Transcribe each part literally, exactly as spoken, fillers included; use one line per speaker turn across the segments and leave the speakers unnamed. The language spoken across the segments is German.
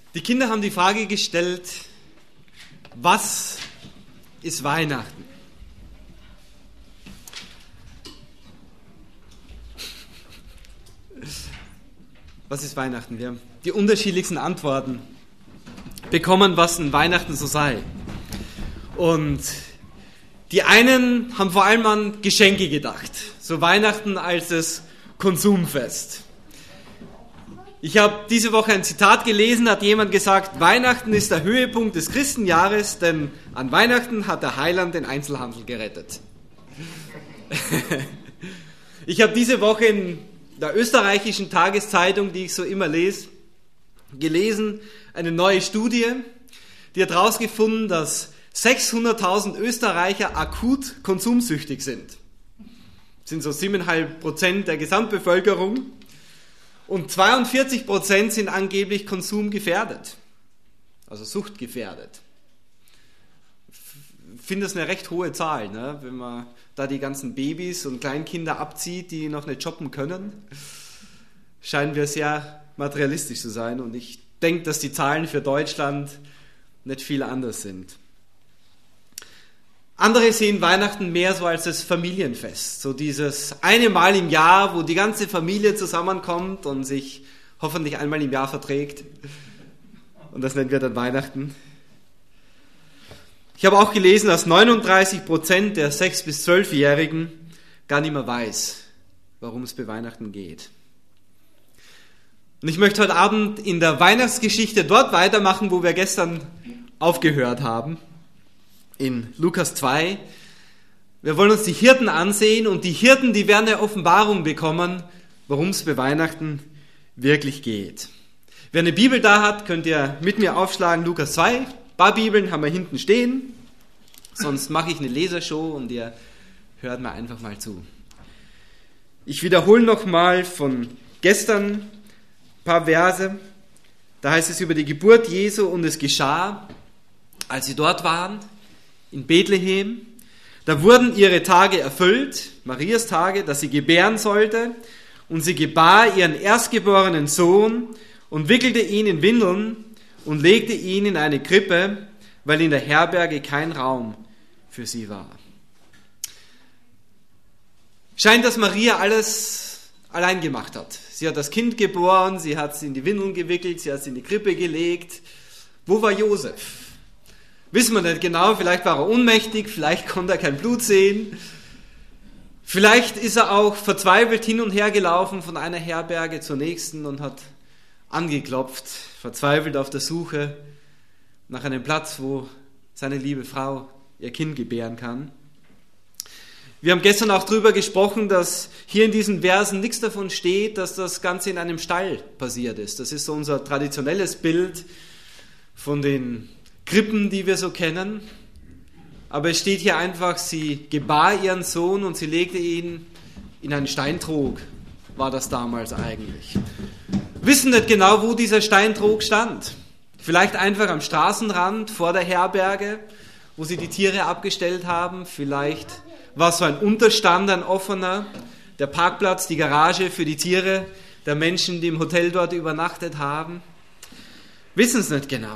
Die Kinder haben die Frage gestellt, was ist Weihnachten? Was ist Weihnachten? Wir haben die unterschiedlichsten Antworten bekommen, was ein Weihnachten so sei. Und die einen haben vor allem an Geschenke gedacht. So Weihnachten als das Konsumfest. Ich habe diese Woche ein Zitat gelesen, hat jemand gesagt, Weihnachten ist der Höhepunkt des Christenjahres, denn an Weihnachten hat der Heiland den Einzelhandel gerettet. Ich habe diese Woche in der österreichischen Tageszeitung, die ich so immer lese, gelesen, eine neue Studie, die hat herausgefunden, dass sechshunderttausend Österreicher akut konsumsüchtig sind. Das sind so sieben Komma fünf Prozent der Gesamtbevölkerung. Und zweiundvierzig Prozent sind angeblich konsumgefährdet, also suchtgefährdet. Ich finde das eine recht hohe Zahl, ne? Wenn man da die ganzen Babys und Kleinkinder abzieht, die noch nicht shoppen können. Scheinen wir sehr materialistisch zu sein. Und ich denke, dass die Zahlen für Deutschland nicht viel anders sind. Andere sehen Weihnachten mehr so als das Familienfest. So dieses eine Mal im Jahr, wo die ganze Familie zusammenkommt und sich hoffentlich einmal im Jahr verträgt. Und das nennen wir dann Weihnachten. Ich habe auch gelesen, dass neununddreißig Prozent der sechs- bis zwölfjährigen gar nicht mehr weiß, worum es bei Weihnachten geht. Und ich möchte heute Abend in der Weihnachtsgeschichte dort weitermachen, wo wir gestern aufgehört haben. In Lukas zwei. Wir wollen uns die Hirten ansehen und die Hirten, die werden eine Offenbarung bekommen, worum es bei Weihnachten wirklich geht. Wer eine Bibel da hat, könnt ihr mit mir aufschlagen, Lukas zwei. Ein paar Bibeln haben wir hinten stehen, sonst mache ich eine Lesershow und ihr hört mir einfach mal zu. Ich wiederhole nochmal von gestern ein paar Verse. Da heißt es über die Geburt Jesu und es geschah, als sie dort waren, in Bethlehem, da wurden ihre Tage erfüllt, Marias Tage, dass sie gebären sollte, und sie gebar ihren erstgeborenen Sohn und wickelte ihn in Windeln und legte ihn in eine Krippe, weil in der Herberge kein Raum für sie war. Scheint, dass Maria alles allein gemacht hat. Sie hat das Kind geboren, sie hat es in die Windeln gewickelt, sie hat es in die Krippe gelegt. Wo war Josef? Wissen wir nicht genau, vielleicht war er ohnmächtig, vielleicht konnte er kein Blut sehen. Vielleicht ist er auch verzweifelt hin und her gelaufen von einer Herberge zur nächsten und hat angeklopft, verzweifelt auf der Suche nach einem Platz, wo seine liebe Frau ihr Kind gebären kann. Wir haben gestern auch darüber gesprochen, dass hier in diesen Versen nichts davon steht, dass das Ganze in einem Stall passiert ist. Das ist so unser traditionelles Bild von den Krippen, die wir so kennen. Aber es steht hier einfach, sie gebar ihren Sohn und sie legte ihn in einen Steintrog, war das damals eigentlich. Wissen nicht genau, wo dieser Steintrog stand. Vielleicht einfach am Straßenrand vor der Herberge, wo sie die Tiere abgestellt haben. Vielleicht war es so ein Unterstand, ein offener, der Parkplatz, die Garage für die Tiere der Menschen, die im Hotel dort übernachtet haben. Wissen es nicht genau.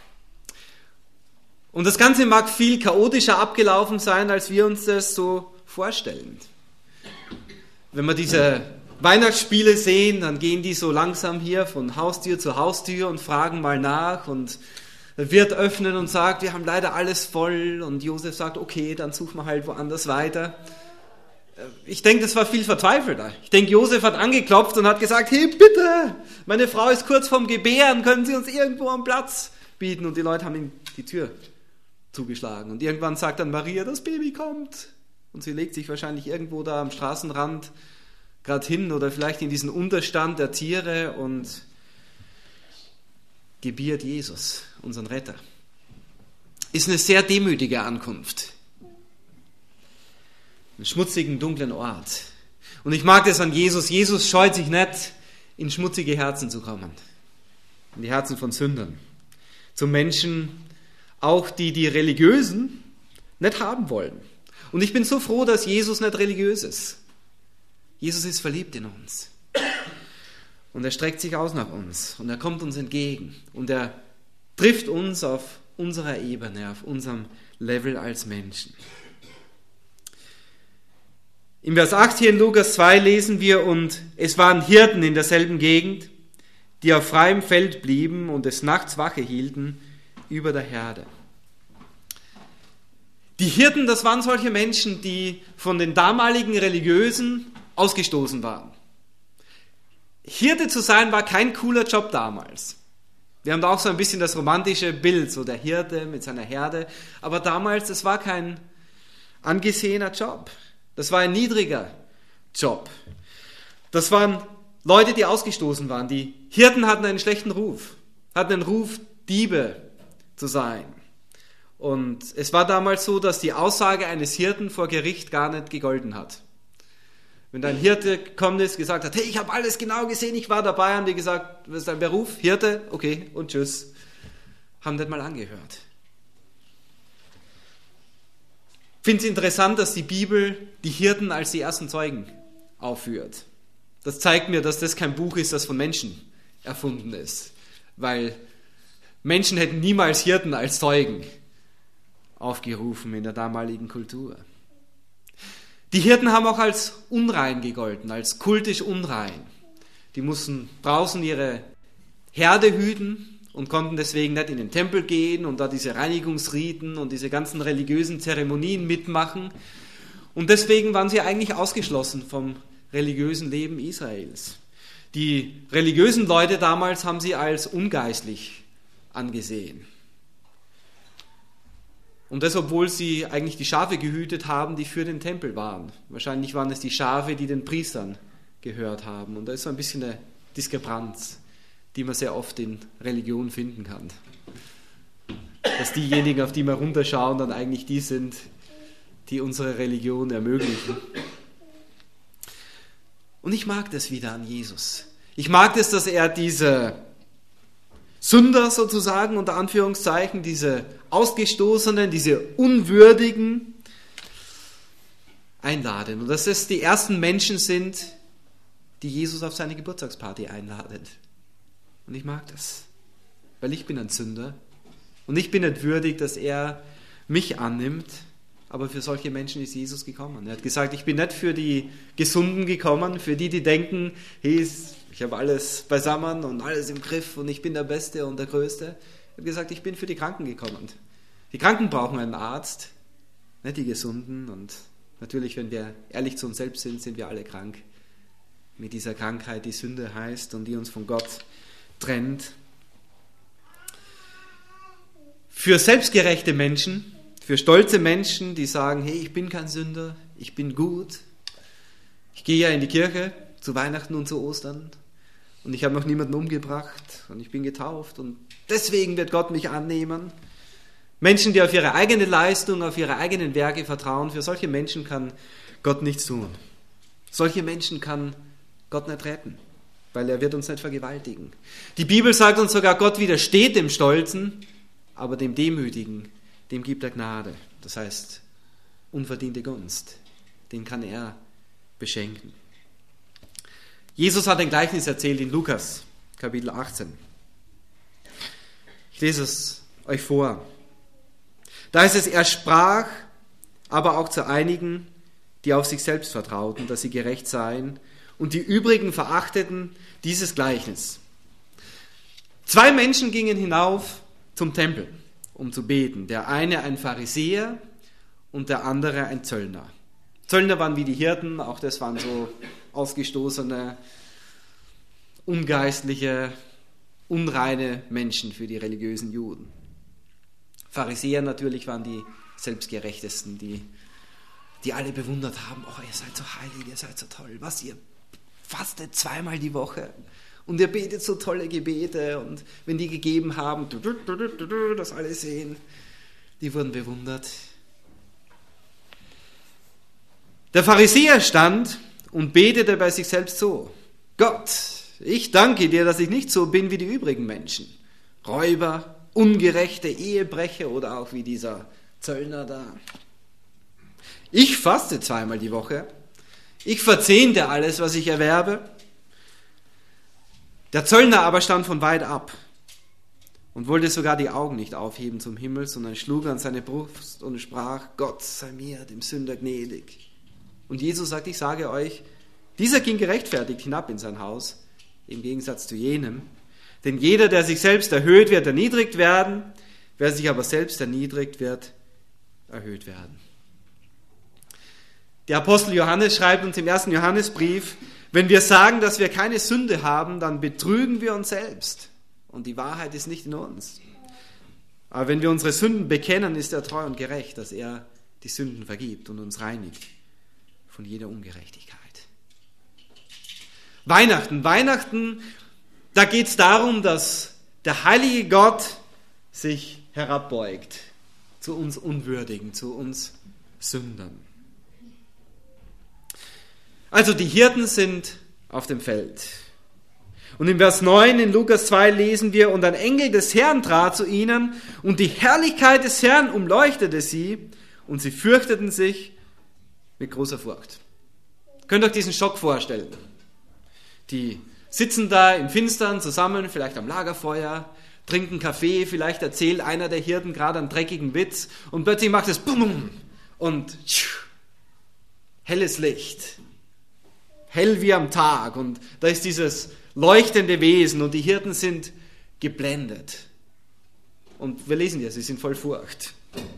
Und das Ganze mag viel chaotischer abgelaufen sein, als wir uns das so vorstellen. Wenn wir diese Weihnachtsspiele sehen, dann gehen die so langsam hier von Haustür zu Haustür und fragen mal nach und der Wirt öffnet und sagt, wir haben leider alles voll, und Josef sagt, okay, dann suchen wir halt woanders weiter. Ich denke, das war viel verzweifelter. Ich denke, Josef hat angeklopft und hat gesagt, hey, bitte, meine Frau ist kurz vorm Gebären, können Sie uns irgendwo einen Platz bieten? Und die Leute haben ihm die Tür zugeschlagen. Und irgendwann sagt dann Maria, das Baby kommt. Und sie legt sich wahrscheinlich irgendwo da am Straßenrand gerade hin oder vielleicht in diesen Unterstand der Tiere und gebiert Jesus, unseren Retter. Ist eine sehr demütige Ankunft. Einen schmutzigen, dunklen Ort. Und ich mag das an Jesus. Jesus scheut sich nicht, in schmutzige Herzen zu kommen. In die Herzen von Sündern. Zu Menschen, auch die die Religiösen nicht haben wollen. Und ich bin so froh, dass Jesus nicht religiös ist. Jesus ist verliebt in uns. Und er streckt sich aus nach uns und er kommt uns entgegen und er trifft uns auf unserer Ebene, auf unserem Level als Menschen. Im Vers acht hier in Lukas zwei lesen wir, und es waren Hirten in derselben Gegend, die auf freiem Feld blieben und des Nachts Wache hielten über der Herde. Die Hirten, das waren solche Menschen, die von den damaligen Religiösen ausgestoßen waren. Hirte zu sein war kein cooler Job damals. Wir haben da auch so ein bisschen das romantische Bild, so der Hirte mit seiner Herde. Aber damals, das war kein angesehener Job. Das war ein niedriger Job. Das waren Leute, die ausgestoßen waren. Die Hirten hatten einen schlechten Ruf, hatten einen Ruf, Diebe zu sein. Und es war damals so, dass die Aussage eines Hirten vor Gericht gar nicht gegolten hat. Wenn da ein Hirte gekommen ist, gesagt hat, hey, ich habe alles genau gesehen, ich war dabei, haben die gesagt, was ist dein Beruf? Hirte? Okay, und tschüss. Haben nicht mal angehört. Ich finde es interessant, dass die Bibel die Hirten als die ersten Zeugen aufführt. Das zeigt mir, dass das kein Buch ist, das von Menschen erfunden ist. Weil Menschen hätten niemals Hirten als Zeugen aufgerufen in der damaligen Kultur. Die Hirten haben auch als unrein gegolten, als kultisch unrein. Die mussten draußen ihre Herde hüten und konnten deswegen nicht in den Tempel gehen und da diese Reinigungsriten und diese ganzen religiösen Zeremonien mitmachen. Und deswegen waren sie eigentlich ausgeschlossen vom religiösen Leben Israels. Die religiösen Leute damals haben sie als ungeistlich angesehen. Und das, obwohl sie eigentlich die Schafe gehütet haben, die für den Tempel waren. Wahrscheinlich waren es die Schafe, die den Priestern gehört haben. Und da ist so ein bisschen eine Diskrepanz, die man sehr oft in Religion finden kann. Dass diejenigen, auf die wir runterschauen, dann eigentlich die sind, die unsere Religion ermöglichen. Und ich mag das wieder an Jesus. Ich mag das, dass er diese Sünder sozusagen, unter Anführungszeichen, diese Ausgestoßenen, diese Unwürdigen einladen. Und dass es die ersten Menschen sind, die Jesus auf seine Geburtstagsparty einladen. Und ich mag das, weil ich bin ein Sünder und ich bin nicht würdig, dass er mich annimmt, aber für solche Menschen ist Jesus gekommen. Er hat gesagt, ich bin nicht für die Gesunden gekommen, für die, die denken, hey, ich habe alles beisammen und alles im Griff und ich bin der Beste und der Größte. Er hat gesagt, ich bin für die Kranken gekommen. Die Kranken brauchen einen Arzt, nicht die Gesunden. Und natürlich, wenn wir ehrlich zu uns selbst sind, sind wir alle krank. Mit dieser Krankheit, die Sünde heißt und die uns von Gott trennt. Für selbstgerechte Menschen, für stolze Menschen, die sagen, hey, ich bin kein Sünder, ich bin gut. Ich gehe ja in die Kirche zu Weihnachten und zu Ostern und ich habe noch niemanden umgebracht und ich bin getauft und deswegen wird Gott mich annehmen. Menschen, die auf ihre eigene Leistung, auf ihre eigenen Werke vertrauen, für solche Menschen kann Gott nichts tun. Solche Menschen kann Gott nicht retten, weil er wird uns nicht vergewaltigen. Die Bibel sagt uns sogar, Gott widersteht dem Stolzen, aber dem Demütigen, dem gibt er Gnade. Das heißt, unverdiente Gunst, den kann er beschenken. Jesus hat ein Gleichnis erzählt in Lukas, Kapitel achtzehn. Ich lese es euch vor. Da ist es, er sprach aber auch zu einigen, die auf sich selbst vertrauten, dass sie gerecht seien, und die übrigen verachteten dieses Gleichnis. Zwei Menschen gingen hinauf zum Tempel, um zu beten. Der eine ein Pharisäer und der andere ein Zöllner. Zöllner waren wie die Hirten, auch das waren so ausgestoßene, ungeistliche, unreine Menschen für die religiösen Juden. Pharisäer natürlich waren die selbstgerechtesten, die, die alle bewundert haben, oh, ihr seid so heilig, ihr seid so toll, was, ihr fastet zweimal die Woche und ihr betet so tolle Gebete und wenn die gegeben haben, das alle sehen, die wurden bewundert. Der Pharisäer stand und betete bei sich selbst so, Gott, ich danke dir, dass ich nicht so bin wie die übrigen Menschen, Räuber, ungerechte Ehebrecher oder auch wie dieser Zöllner da. Ich faste zweimal die Woche, ich verzehnte alles, was ich erwerbe. Der Zöllner aber stand von weit ab und wollte sogar die Augen nicht aufheben zum Himmel, sondern schlug an seine Brust und sprach, Gott sei mir, dem Sünder, gnädig. Und Jesus sagt, ich sage euch, dieser ging gerechtfertigt hinab in sein Haus, im Gegensatz zu jenem. Denn jeder, der sich selbst erhöht, wird erniedrigt werden, wer sich aber selbst erniedrigt, wird erhöht werden. Der Apostel Johannes schreibt uns im ersten Johannesbrief, wenn wir sagen, dass wir keine Sünde haben, dann betrügen wir uns selbst. Und die Wahrheit ist nicht in uns. Aber wenn wir unsere Sünden bekennen, ist er treu und gerecht, dass er die Sünden vergibt und uns reinigt von jeder Ungerechtigkeit. Weihnachten. Weihnachten, da geht es darum, dass der heilige Gott sich herabbeugt zu uns Unwürdigen, zu uns Sündern. Also die Hirten sind auf dem Feld. Und in Vers neun in Lukas zwei lesen wir, und ein Engel des Herrn trat zu ihnen, und die Herrlichkeit des Herrn umleuchtete sie, und sie fürchteten sich mit großer Furcht. Könnt ihr euch diesen Schock vorstellen? Die sitzen da im Finstern zusammen, vielleicht am Lagerfeuer, trinken Kaffee, vielleicht erzählt einer der Hirten gerade einen dreckigen Witz, und plötzlich macht es BUM und helles Licht. Hell wie am Tag, und da ist dieses leuchtende Wesen und die Hirten sind geblendet. Und wir lesen ja, sie sind voll Furcht.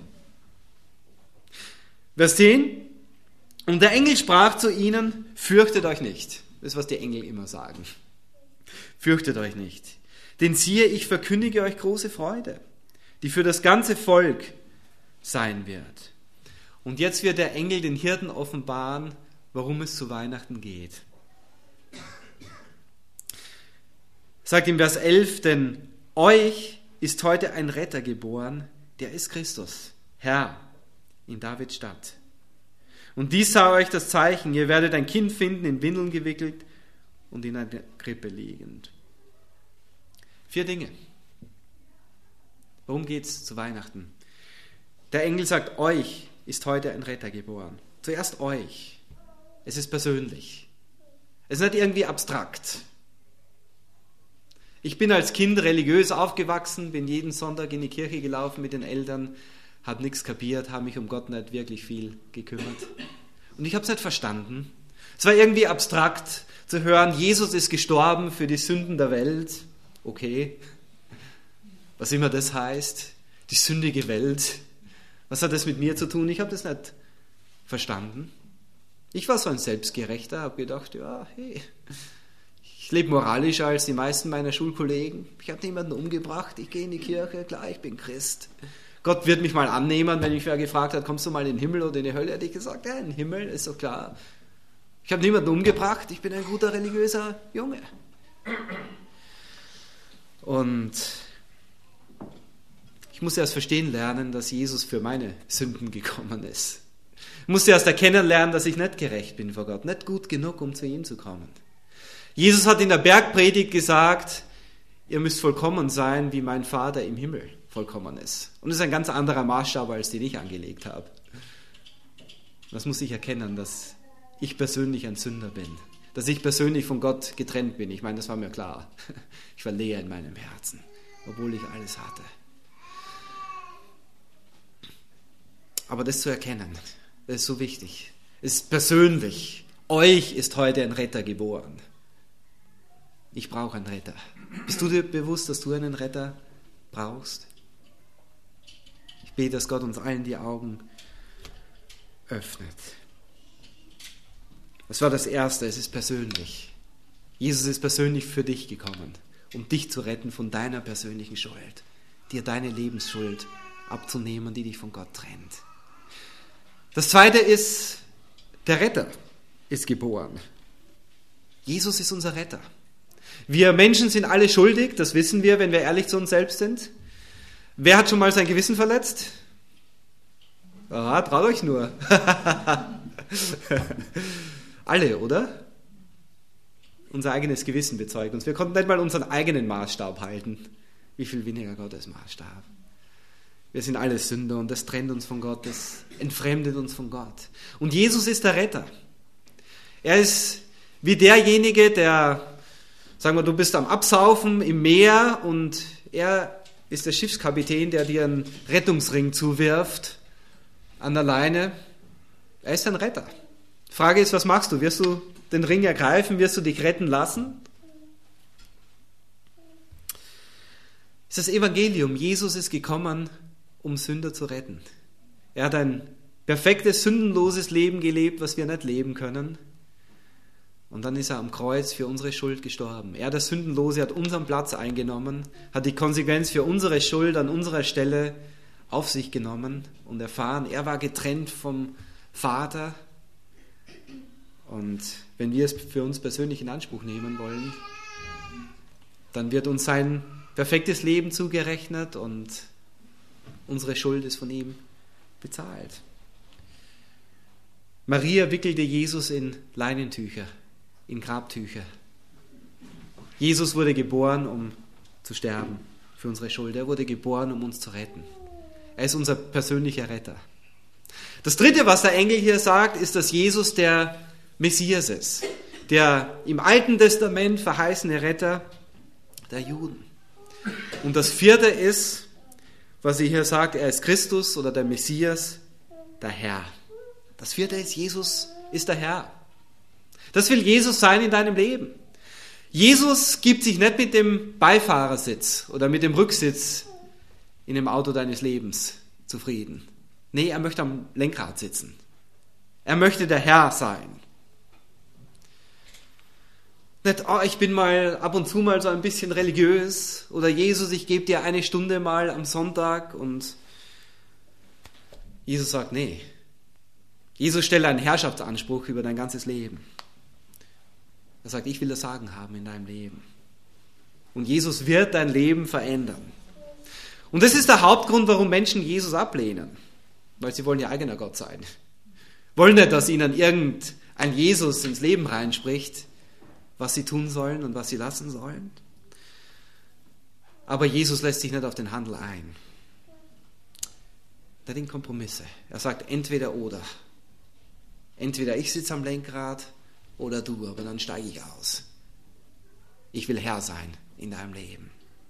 Vers zehn. Und der Engel sprach zu ihnen, fürchtet euch nicht. Das ist, was die Engel immer sagen. Fürchtet euch nicht. Denn siehe, ich verkündige euch große Freude, die für das ganze Volk sein wird. Und jetzt wird der Engel den Hirten offenbaren, warum es zu Weihnachten geht. Sagt im Vers elf, denn euch ist heute ein Retter geboren, der ist Christus, Herr, in Davids Stadt. Und dies sei euch das Zeichen, ihr werdet ein Kind finden, in Windeln gewickelt und in einer Krippe liegend. Vier Dinge. Worum geht es zu Weihnachten? Der Engel sagt, euch ist heute ein Retter geboren. Zuerst euch. Es ist persönlich. Es ist nicht irgendwie abstrakt. Ich bin als Kind religiös aufgewachsen, bin jeden Sonntag in die Kirche gelaufen mit den Eltern, habe nichts kapiert, habe mich um Gott nicht wirklich viel gekümmert. Und ich habe es nicht verstanden. Es war irgendwie abstrakt zu hören, Jesus ist gestorben für die Sünden der Welt. Okay, was immer das heißt, die sündige Welt. Was hat das mit mir zu tun? Ich habe das nicht verstanden. Ich war so ein Selbstgerechter, habe gedacht, ja, hey, ich lebe moralischer als die meisten meiner Schulkollegen. Ich habe niemanden umgebracht, ich gehe in die Kirche, klar, ich bin Christ. Gott wird mich mal annehmen, wenn mich wer gefragt hat, kommst du mal in den Himmel oder in die Hölle? Hätte ich gesagt, ja, in den Himmel, ist doch klar. Ich habe niemanden umgebracht, ich bin ein guter religiöser Junge. Und ich musste erst verstehen lernen, dass Jesus für meine Sünden gekommen ist. Ich musste erst erkennen lernen, dass ich nicht gerecht bin vor Gott, nicht gut genug, um zu ihm zu kommen. Jesus hat in der Bergpredigt gesagt, ihr müsst vollkommen sein, wie mein Vater im Himmel vollkommen ist. Und das ist ein ganz anderer Maßstab, als den ich angelegt habe. Das muss ich erkennen, dass ich persönlich ein Sünder bin. Dass ich persönlich von Gott getrennt bin. Ich meine, das war mir klar. Ich war leer in meinem Herzen, obwohl ich alles hatte. Aber das zu erkennen, das ist so wichtig. Es ist persönlich. Euch ist heute ein Retter geboren. Ich brauche einen Retter. Bist du dir bewusst, dass du einen Retter brauchst? Ich bete, dass Gott uns allen die Augen öffnet. Das war das Erste, es ist persönlich. Jesus ist persönlich für dich gekommen, um dich zu retten von deiner persönlichen Schuld, dir deine Lebensschuld abzunehmen, die dich von Gott trennt. Das Zweite ist, der Retter ist geboren. Jesus ist unser Retter. Wir Menschen sind alle schuldig, das wissen wir, wenn wir ehrlich zu uns selbst sind. Wer hat schon mal sein Gewissen verletzt? Ah, traut euch nur. Alle, oder? Unser eigenes Gewissen bezeugt uns. Wir konnten nicht mal unseren eigenen Maßstab halten. Wie viel weniger Gottes Maßstab. Wir sind alle Sünder und das trennt uns von Gott, das entfremdet uns von Gott. Und Jesus ist der Retter. Er ist wie derjenige, der Sagen wir, du bist am Absaufen im Meer und er ist der Schiffskapitän, der dir einen Rettungsring zuwirft an der Leine. Er ist ein Retter. Die Frage ist, was machst du? Wirst du den Ring ergreifen? Wirst du dich retten lassen? Es ist das Evangelium. Jesus ist gekommen, um Sünder zu retten. Er hat ein perfektes, sündenloses Leben gelebt, was wir nicht leben können. Und dann ist er am Kreuz für unsere Schuld gestorben. Er, der Sündenlose, hat unseren Platz eingenommen, hat die Konsequenz für unsere Schuld an unserer Stelle auf sich genommen und erfahren. Er war getrennt vom Vater. Und wenn wir es für uns persönlich in Anspruch nehmen wollen, dann wird uns sein perfektes Leben zugerechnet und unsere Schuld ist von ihm bezahlt. Maria wickelte Jesus in Leinentücher, in Grabtücher. Jesus wurde geboren, um zu sterben für unsere Schuld. Er wurde geboren, um uns zu retten. Er ist unser persönlicher Retter. Das Dritte, was der Engel hier sagt, ist, dass Jesus der Messias ist, der im Alten Testament verheißene Retter der Juden. Und das Vierte ist, was er hier sagt, er ist Christus oder der Messias, der Herr. Das Vierte ist, Jesus ist der Herr. Das will Jesus sein in deinem Leben. Jesus gibt sich nicht mit dem Beifahrersitz oder mit dem Rücksitz in dem Auto deines Lebens zufrieden. Nee, er möchte am Lenkrad sitzen. Er möchte der Herr sein. Nicht, oh, ich bin mal ab und zu mal so ein bisschen religiös oder Jesus, ich gebe dir eine Stunde mal am Sonntag und Jesus sagt, nee. Jesus stellt einen Herrschaftsanspruch über dein ganzes Leben. Er sagt, ich will das Sagen haben in deinem Leben. Und Jesus wird dein Leben verändern. Und das ist der Hauptgrund, warum Menschen Jesus ablehnen. Weil sie wollen ihr eigener Gott sein. Wollen nicht, dass ihnen irgendein Jesus ins Leben reinspricht, was sie tun sollen und was sie lassen sollen. Aber Jesus lässt sich nicht auf den Handel ein. Der hat Kompromisse. Er sagt entweder oder. Entweder ich sitze am Lenkrad oder du, aber dann steige ich aus. Ich will Herr sein in deinem Leben.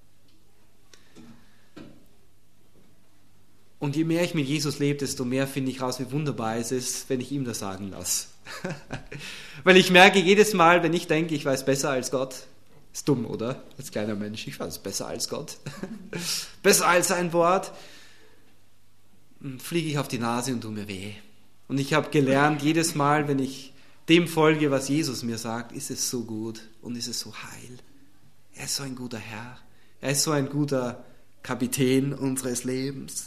Und je mehr ich mit Jesus lebe, desto mehr finde ich raus, wie wunderbar es ist, wenn ich ihm das sagen lasse. Weil ich merke jedes Mal, wenn ich denke, ich weiß besser als Gott, ist dumm, oder? Als kleiner Mensch, ich weiß besser als Gott. Besser als sein Wort. Fliege ich auf die Nase und tue mir weh. Und ich habe gelernt, jedes Mal, wenn ich dem folge, was Jesus mir sagt, ist es so gut und ist es so heil. Er ist so ein guter Herr. Er ist so ein guter Kapitän unseres Lebens.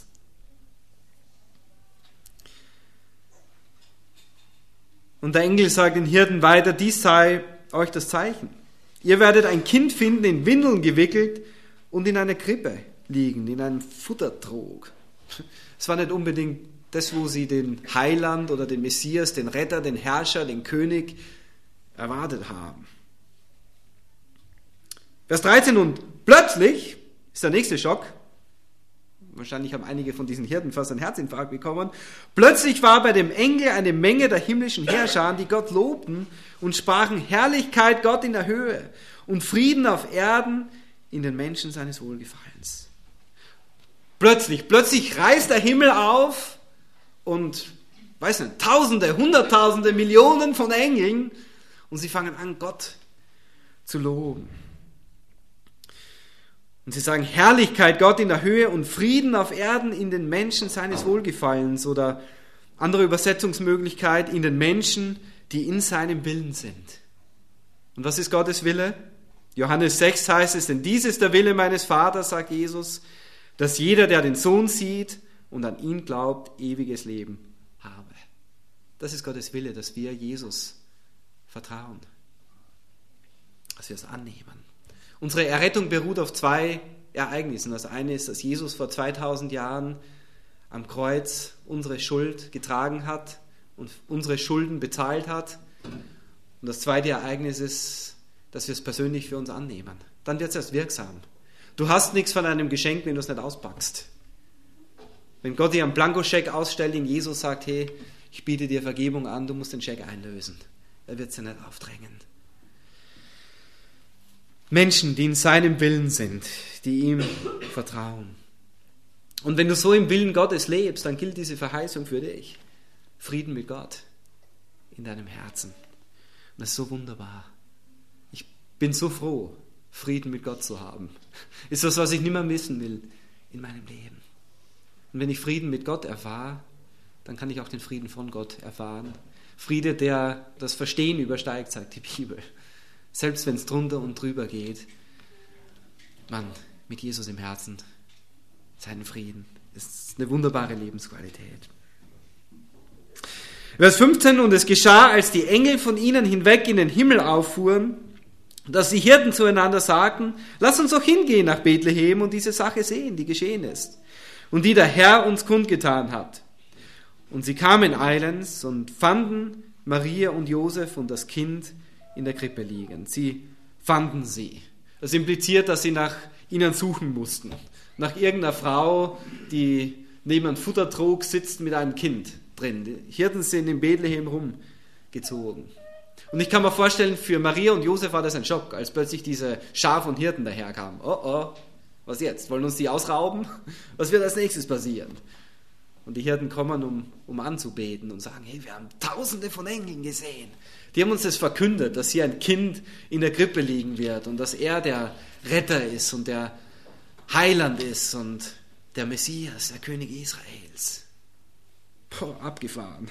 Und der Engel sagt den Hirten weiter, dies sei euch das Zeichen. Ihr werdet ein Kind finden, in Windeln gewickelt und in einer Krippe liegen, in einem Futtertrog. Es war nicht unbedingt das, wo sie den Heiland oder den Messias, den Retter, den Herrscher, den König erwartet haben. Vers dreizehn, und plötzlich ist der nächste Schock. Wahrscheinlich haben einige von diesen Hirten fast einen Herzinfarkt bekommen. Plötzlich war bei dem Engel eine Menge der himmlischen Herrscher, die Gott lobten und sprachen, Herrlichkeit Gott in der Höhe und Frieden auf Erden in den Menschen seines Wohlgefallens. Plötzlich, plötzlich reißt der Himmel auf und, weiß nicht, Tausende, Hunderttausende, Millionen von Engeln und sie fangen an, Gott zu loben. Und sie sagen, Herrlichkeit Gott in der Höhe und Frieden auf Erden in den Menschen seines Wohlgefallens, oder andere Übersetzungsmöglichkeit, in den Menschen, die in seinem Willen sind. Und was ist Gottes Wille? Johannes sechs heißt es, denn dies ist der Wille meines Vaters, sagt Jesus, dass jeder, der den Sohn sieht und an ihn glaubt, ewiges Leben habe. Das ist Gottes Wille, dass wir Jesus vertrauen, dass wir es annehmen. Unsere Errettung beruht auf zwei Ereignissen. Das eine ist, dass Jesus vor zweitausend Jahren am Kreuz unsere Schuld getragen hat und unsere Schulden bezahlt hat. Und das zweite Ereignis ist, dass wir es persönlich für uns annehmen. Dann wird es erst wirksam. Du hast nichts von einem Geschenk, wenn du es nicht auspackst. Wenn Gott dir einen Blankoscheck ausstellt, in Jesus sagt, hey, ich biete dir Vergebung an, du musst den Scheck einlösen. Er wird es dir nicht aufdrängen. Menschen, die in seinem Willen sind, die ihm vertrauen. Und wenn du so im Willen Gottes lebst, dann gilt diese Verheißung für dich. Frieden mit Gott in deinem Herzen. Und das ist so wunderbar. Ich bin so froh, Frieden mit Gott zu haben. Ist das, was ich nicht mehr missen will in meinem Leben. Und wenn ich Frieden mit Gott erfahre, dann kann ich auch den Frieden von Gott erfahren. Friede, der das Verstehen übersteigt, sagt die Bibel. Selbst wenn es drunter und drüber geht. Mann, mit Jesus im Herzen, seinen Frieden. Das ist eine wunderbare Lebensqualität. Vers fünfzehn, und es geschah, als die Engel von ihnen hinweg in den Himmel auffuhren, dass die Hirten zueinander sagten, lass uns doch hingehen nach Bethlehem und diese Sache sehen, die geschehen ist und die der Herr uns kundgetan hat. Und sie kamen eilends und fanden Maria und Josef und das Kind in der Krippe liegen. Sie fanden sie. Das impliziert, dass sie nach ihnen suchen mussten. Nach irgendeiner Frau, die neben einem Futtertrog sitzt mit einem Kind drin. Die Hirten sind in Bethlehem rumgezogen. Und ich kann mir vorstellen, für Maria und Josef war das ein Schock, als plötzlich diese Schaf und Hirten daherkamen. Oh oh, was jetzt? Wollen uns die ausrauben? Was wird als nächstes passieren? Und die Hirten kommen, um, um anzubeten und sagen, hey, wir haben tausende von Engeln gesehen. Die haben uns das verkündet, dass hier ein Kind in der Krippe liegen wird und dass er der Retter ist und der Heiland ist und der Messias, der König Israels. Boah, abgefahren.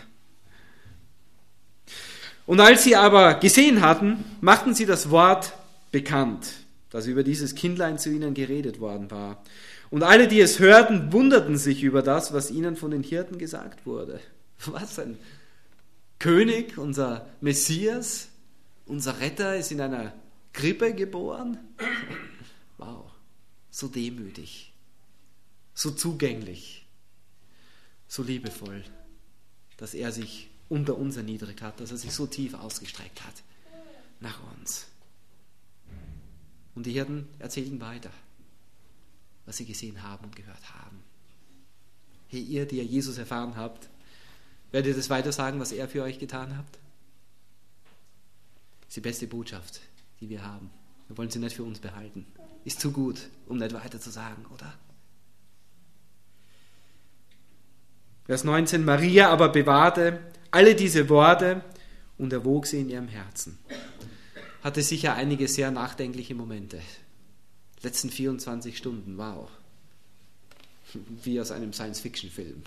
Und als sie aber gesehen hatten, machten sie das Wort bekannt, das über dieses Kindlein zu ihnen geredet worden war. Und alle, die es hörten, wunderten sich über das, was ihnen von den Hirten gesagt wurde. Was ein König, unser Messias, unser Retter ist in einer Krippe geboren? Wow, so demütig, so zugänglich, so liebevoll, dass er sich unter uns erniedrigt hat, dass er sich so tief ausgestreckt hat nach uns. Und die Hirten erzählen weiter, was sie gesehen haben und gehört haben. Hey, ihr, die ihr Jesus erfahren habt, werdet ihr das weiter sagen, was er für euch getan hat? Das ist die beste Botschaft, die wir haben. Wir wollen sie nicht für uns behalten. Ist zu gut, um nicht weiter zu sagen, oder? Vers neunzehn, Maria aber bewahrte alle diese Worte und erwog sie in ihrem Herzen. Hatte sicher einige sehr nachdenkliche Momente. Letzten vierundzwanzig Stunden, wow. Wie aus einem Science-Fiction-Film.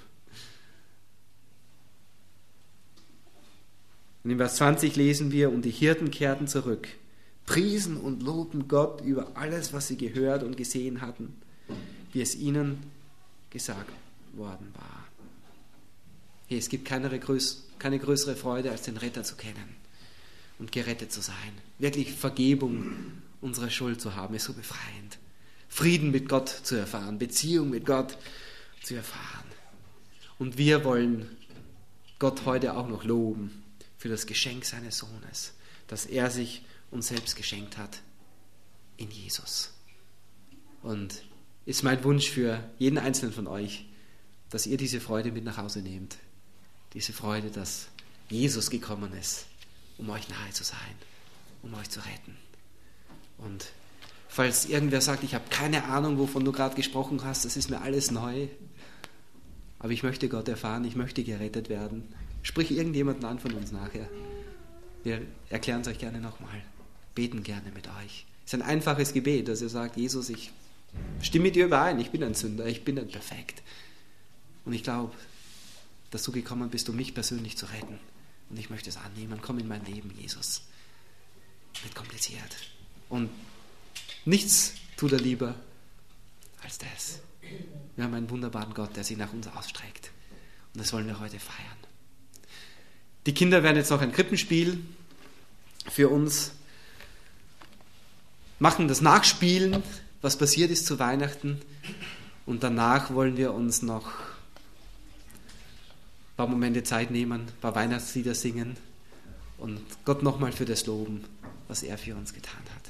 Und in Vers zwanzig lesen wir, und die Hirten kehrten zurück, priesen und lobten Gott über alles, was sie gehört und gesehen hatten, wie es ihnen gesagt worden war. Hey, es gibt keine, keine größere Freude, als den Retter zu kennen und gerettet zu sein. Wirklich Vergebung unserer Schuld zu haben, ist so befreiend. Frieden mit Gott zu erfahren, Beziehung mit Gott zu erfahren. Und wir wollen Gott heute auch noch loben für das Geschenk seines Sohnes, dass er sich uns selbst geschenkt hat in Jesus. Und ist mein Wunsch für jeden Einzelnen von euch, dass ihr diese Freude mit nach Hause nehmt. Diese Freude, dass Jesus gekommen ist, um euch nahe zu sein, um euch zu retten. Und falls irgendwer sagt, ich habe keine Ahnung, wovon du gerade gesprochen hast, das ist mir alles neu, aber ich möchte Gott erfahren, ich möchte gerettet werden, sprich irgendjemanden an von uns nachher. Wir erklären es euch gerne nochmal, beten gerne mit euch. Es ist ein einfaches Gebet, dass ihr sagt, Jesus, ich stimme mit dir überein, ich bin ein Sünder, ich bin nicht perfekt. Und ich glaube, dass du gekommen bist, um mich persönlich zu retten. Und ich möchte es annehmen. Komm in mein Leben, Jesus. Nicht kompliziert. Und nichts tut er lieber als das. Wir haben einen wunderbaren Gott, der sich nach uns ausstreckt. Und das wollen wir heute feiern. Die Kinder werden jetzt noch ein Krippenspiel für uns machen, das Nachspielen, was passiert ist zu Weihnachten. Und danach wollen wir uns noch ein paar Momente Zeit nehmen, ein paar Weihnachtslieder singen und Gott nochmal für das loben, was er für uns getan hat.